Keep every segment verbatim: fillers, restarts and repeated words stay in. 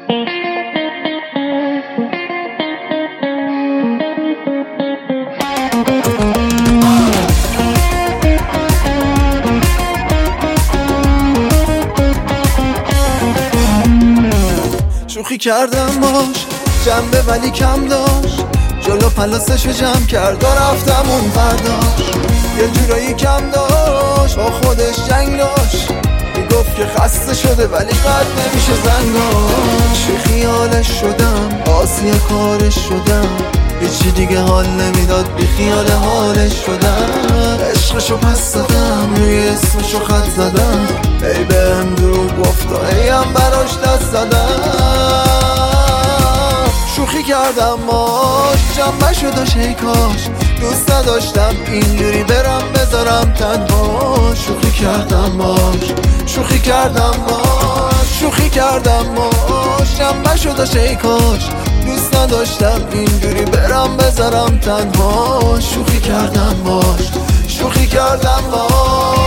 شوخی کردم باش جنبه ولی کم داشت، جلو پلاسشو جمع کرد و رفتم اون برداشت. یه جورایی کم داشت با خودش جنگ داشت، میگفت که خسته شده ولی قد نمیشه زنگاش. بی خیالش شدم آسی کارش شدم، هیچی دیگه حال نمیداد بی خیال حالش شدم. عشقشو پس دادم روی اسمشو خط زدم، ای بهم دروغ گفت و ای هم براش دست زدم. شوخی کردم باش جنبه شد و شیکاش، دوست نداشتم اینجوری برم بذارم تنها. شوخی کردم باش شوخی کردم باش شوخی کردم باش جنبه شد و شیکاش، دوست نداشتم اینجوری برم بذارم تنها. شوخی کردم باش شوخی کردم باش.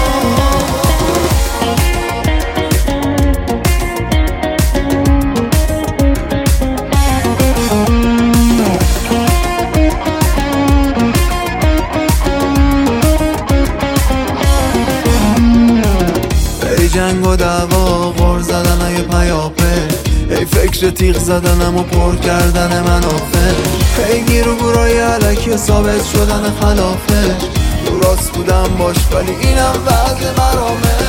ای جنگ و دعوا غر زدن های پیاپه، ای فکر تیغ زدنم و پر کردن منافع، ای گیر و گورای علکی و ثابت شدن خلافش. راست بودم باش ولی اینم وضع مرامه.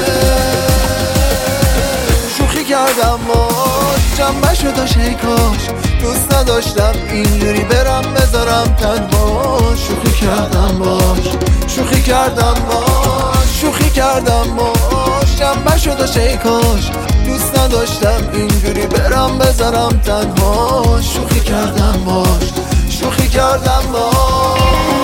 شوخی کردم باش جنبه شد و شیکاش، دوست نداشتم اینجوری برم بذارم تنها. شوخی کردم باش شوخی کردم باش شوخی کردم باش جنبه شد و شیکاش، دوست نداشتم اینجوری برم بذارم تنها. شوخی کردم باش شوخی کردم باش.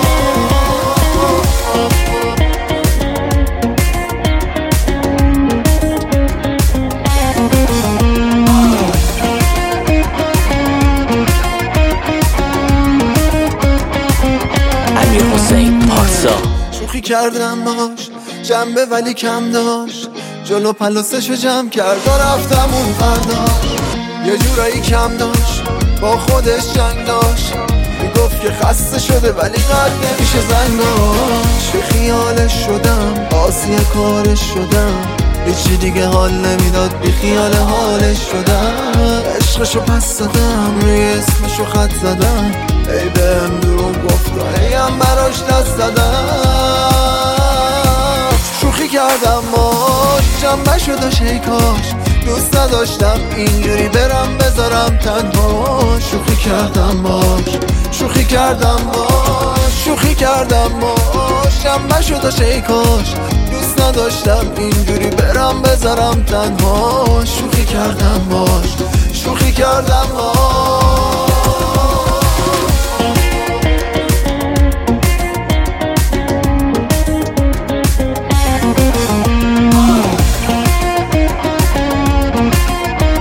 امیر حسین پارسا. شوخی کردم باش جنبه ولی کم داشت، جلو پلاسشو جمع کرد و رفتم اون برداشت. یه جورایی کم داشت با خودش جنگ داشت، میگفت که خسته شده ولی قد نمیشه زنگاش. بی خیالش شدم آسی کارش شدم، هیچی دیگه حال نمیداد بی خیال حالش شدم. عشقشو پس دادم روی اسمشو خط زدم، ای بهم دروغ گفت و ای هم براش دست زدم. شوخی کردم باش جنبه شد و شیکاش، دوست نداشتم اینجوری برم بذارم تنها. شوخی کردم باش شوخی کردم باش شوخی کردم باش جنبه شد و شیکاش، دوست نداشتم اینجوری برم بذارم تنها. شوخی کردم باش شوخی کردم باش.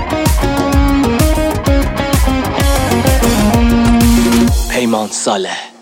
پیمان صالح.